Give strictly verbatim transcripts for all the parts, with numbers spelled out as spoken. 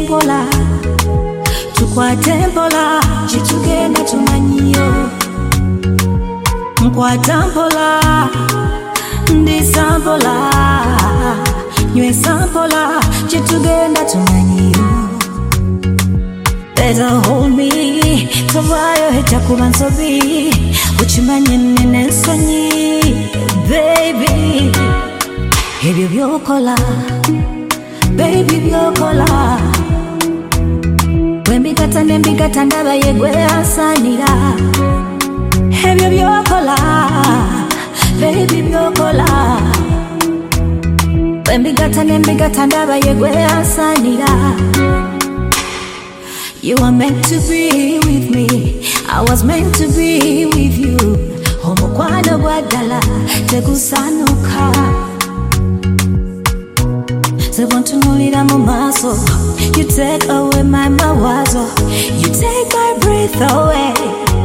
mpola tukwate mpola chitugenda tumanyiyo nkwata mpola ndisa mpola nywesa mpola chitugenda tumanyiyo better hold me tovayo heta kuba nsobi uchimanye nene nsonyi baby ebyo byokola baby byokola wembigata nembigata ndaba yegwe asanira ebyo byokola baby byokola wembigata nembigata ndaba yegwe asanira. You were meant to be with me, I was meant to be with you. Omukwano gwadala tegusanuka sebontunulira mu maaso. You take away my mawazo, you take my breath away.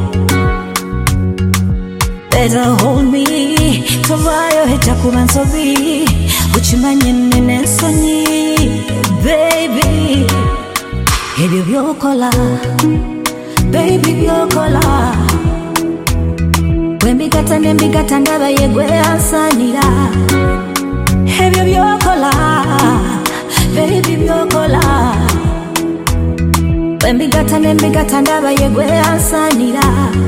Better hold me tovayo heta kuba nsobi uchimanye nene nsonyi baby ebyo byokola baby byokola wembigata nembigata ndaba yegwe asanira ebyo byokola baby byokola wembigata nembigata ndaba yegwe asanira.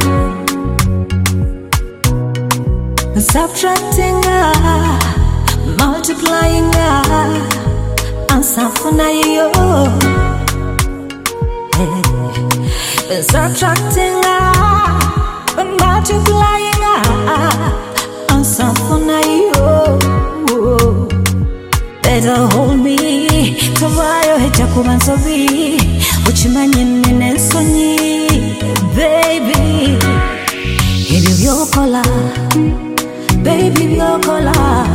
Subtracting her, multiplying her, ansafuna yo. Subtracting her, multiplying her, ansafuna yo. Better hold me, tovayo heta kuba nsobi uchimanye nene nsonyi baby ebyo byokola baby byokola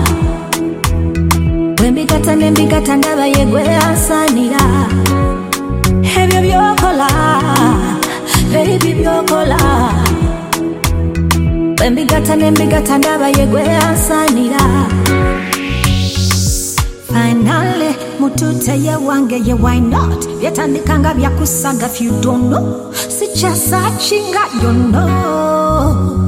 wembigata nembigata ndaba yegwe asanira ebyo byokola baby byokola wembigata nembigata ndaba yegwe asanira. Finally mutute ye wange ye why not byatandikanga byakusaga if you don't know sichasa chinga you know